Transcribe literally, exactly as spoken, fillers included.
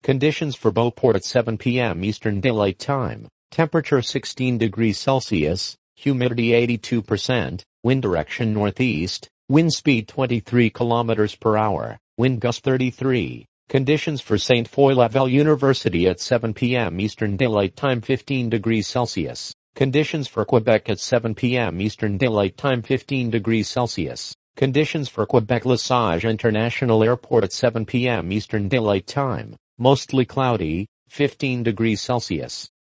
Conditions for Beauport at seven p m Eastern Daylight Time. Temperature sixteen degrees Celsius, humidity eighty-two percent, wind direction northeast, wind speed twenty-three kilometers per hour, wind gust thirty-three. Conditions for Saint Foy Laval University at seven p m Eastern Daylight Time fifteen degrees Celsius. Conditions for Quebec at seven p m Eastern Daylight Time fifteen degrees Celsius. Conditions for Quebec Lesage International Airport at seven p m Eastern Daylight Time. Mostly cloudy, fifteen degrees Celsius.